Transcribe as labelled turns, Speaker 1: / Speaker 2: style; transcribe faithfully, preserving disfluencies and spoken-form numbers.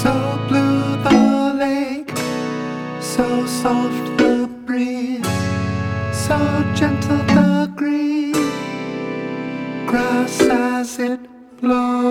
Speaker 1: So blue the lake, so soft the breeze, so gentle the green grass as it blows.